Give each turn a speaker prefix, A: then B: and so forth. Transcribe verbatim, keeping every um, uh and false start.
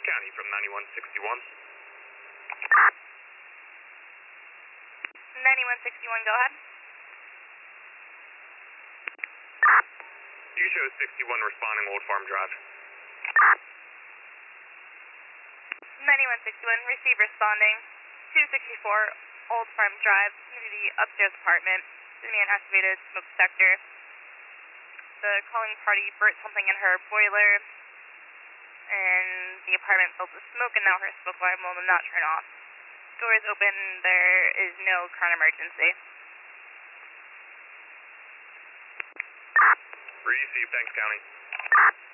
A: County from ninety-one sixty-one.
B: ninety-one sixty-one, go ahead.
A: You show sixty-one responding Old Farm Drive.
B: ninety-one sixty-one, receive responding. two sixty-four Old Farm Drive, to the upstairs apartment. The man activated smoke detector. The calling party burnt something in her boiler, and the apartment filled with smoke, and now her smoke alarm will not turn off. Door is open, there is no current emergency.
A: Receive, thanks, County.